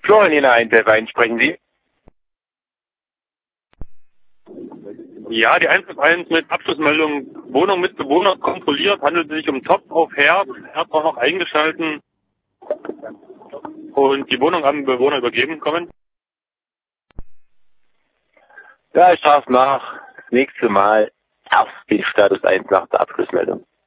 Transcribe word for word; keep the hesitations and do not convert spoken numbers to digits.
Florian hier in der eins, sprechen Sie? Ja, die eins eins mit Abschlussmeldung Wohnung mit Bewohner kontrolliert, handelt es sich um Topf auf Herd, Herd war noch eingeschalten und die Wohnung an den Bewohner übergeben. Kommen. Ja, ich schaue nach. Das nächste Mal erst die Status eins nach der Abschlussmeldung.